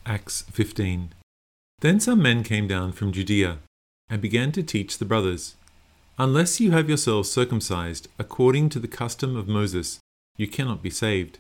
Acts 15. Then some men came down from Judea and began to teach the brothers, "Unless you have yourselves circumcised according to the custom of Moses, you cannot be saved."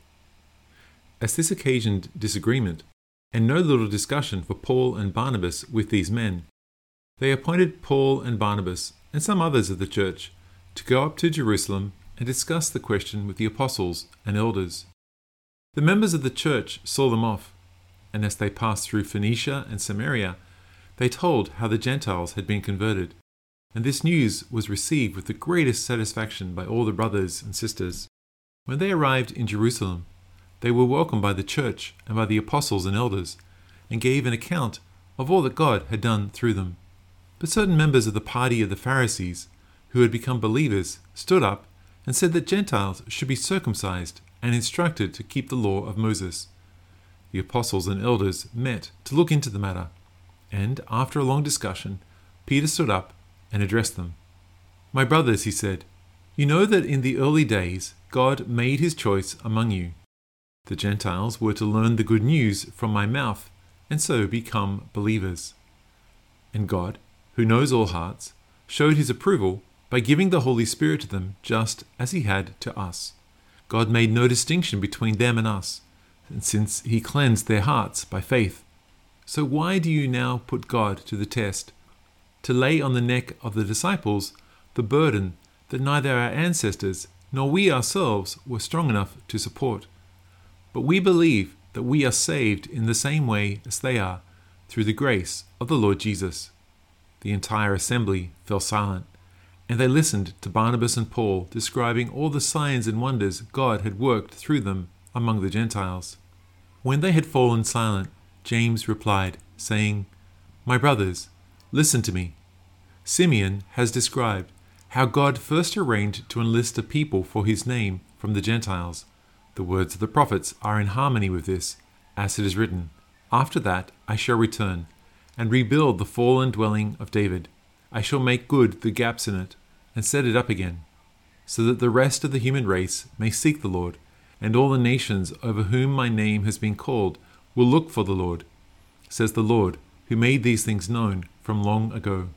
As this occasioned disagreement, and no little discussion for Paul and Barnabas with these men, they appointed Paul and Barnabas and some others of the church to go up to Jerusalem and discuss the question with the apostles and elders. The members of the church saw them off, and as they passed through Phoenicia and Samaria, they told how the Gentiles had been converted, and this news was received with the greatest satisfaction by all the brothers and sisters. When they arrived in Jerusalem, they were welcomed by the church and by the apostles and elders, and gave an account of all that God had done through them. But certain members of the party of the Pharisees, who had become believers, stood up and said that Gentiles should be circumcised and instructed to keep the law of Moses. The apostles and elders met to look into the matter, and after a long discussion, Peter stood up and addressed them. "My brothers," he said, "you know that in the early days God made his choice among you. The Gentiles were to learn the good news from my mouth and so become believers. And God, who knows all hearts, showed his approval by giving the Holy Spirit to them just as he had to us. God made no distinction between them and us, and since he cleansed their hearts by faith. So why do you now put God to the test, to lay on the neck of the disciples the burden that neither our ancestors nor we ourselves were strong enough to support? But we believe that we are saved in the same way as they are, through the grace of the Lord Jesus." The entire assembly fell silent, and they listened to Barnabas and Paul describing all the signs and wonders God had worked through them among the Gentiles. When they had fallen silent, James replied, saying, "My brothers, listen to me. Simeon has described how God first arranged to enlist a people for his name from the Gentiles. The words of the prophets are in harmony with this, as it is written, 'After that I shall return, and rebuild the fallen dwelling of David. I shall make good the gaps in it, and set it up again, so that the rest of the human race may seek the Lord, and all the nations over whom my name has been called will look for the Lord, says the Lord, who made these things known from long ago.'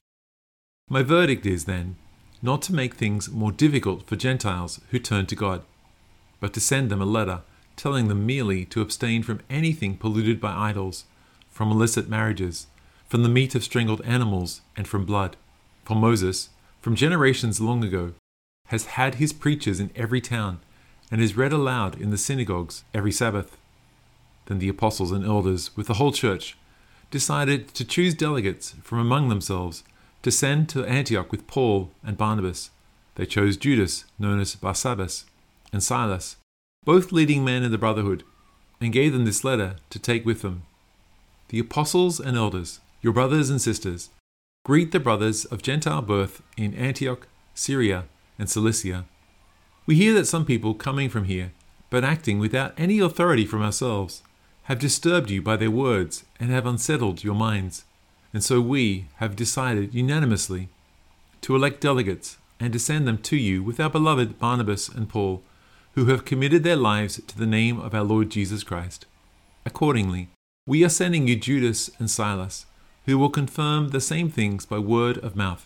My verdict is, then, not to make things more difficult for Gentiles who turn to God, but to send them a letter telling them merely to abstain from anything polluted by idols, from illicit marriages, from the meat of strangled animals, and from blood. For Moses, from generations long ago, has had his preachers in every town, and is read aloud in the synagogues every Sabbath." Then the apostles and elders, with the whole church, decided to choose delegates from among themselves to send to Antioch with Paul and Barnabas. They chose Judas, known as Barsabbas, and Silas, both leading men in the brotherhood, and gave them this letter to take with them. "The apostles and elders, your brothers and sisters, greet the brothers of Gentile birth in Antioch, Syria, and Cilicia. We hear that some people coming from here, but acting without any authority from ourselves, have disturbed you by their words and have unsettled your minds. And so we have decided unanimously to elect delegates and to send them to you with our beloved Barnabas and Paul, who have committed their lives to the name of our Lord Jesus Christ. Accordingly, we are sending you Judas and Silas, who will confirm the same things by word of mouth.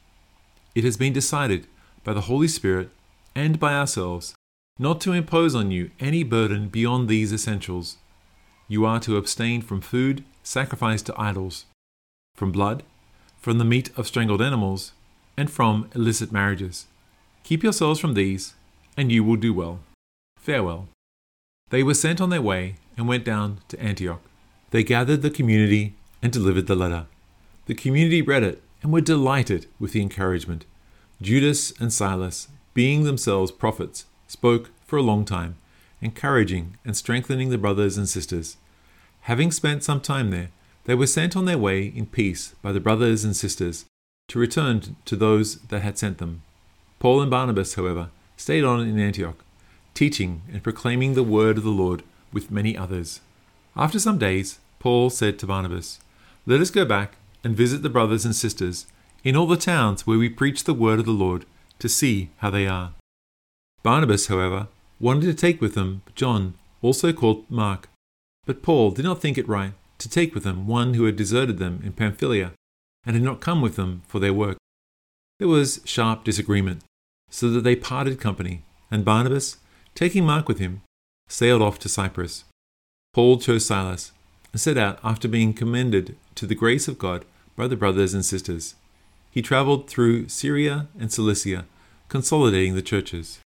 It has been decided by the Holy Spirit and by ourselves not to impose on you any burden beyond these essentials. You are to abstain from food sacrificed to idols, from blood, from the meat of strangled animals, and from illicit marriages. Keep yourselves from these, and you will do well. Farewell." They were sent on their way and went down to Antioch. They gathered the community and delivered the letter. The community read it and were delighted with the encouragement. Judas and Silas, being themselves prophets, spoke for a long time, encouraging and strengthening the brothers and sisters. Having spent some time there, they were sent on their way in peace by the brothers and sisters to return to those that had sent them. Paul and Barnabas, however, stayed on in Antioch, teaching and proclaiming the word of the Lord with many others. After some days, Paul said to Barnabas, "Let us go back and visit the brothers and sisters in all the towns where we preach the word of the Lord, to see how they are." Barnabas, however, wanted to take with them John, also called Mark, but Paul did not think it right to take with them one who had deserted them in Pamphylia and had not come with them for their work. There was sharp disagreement, so that they parted company, and Barnabas, taking Mark with him, sailed off to Cyprus. Paul chose Silas and set out after being commended to the grace of God by the brothers and sisters. He traveled through Syria and Cilicia, consolidating the churches.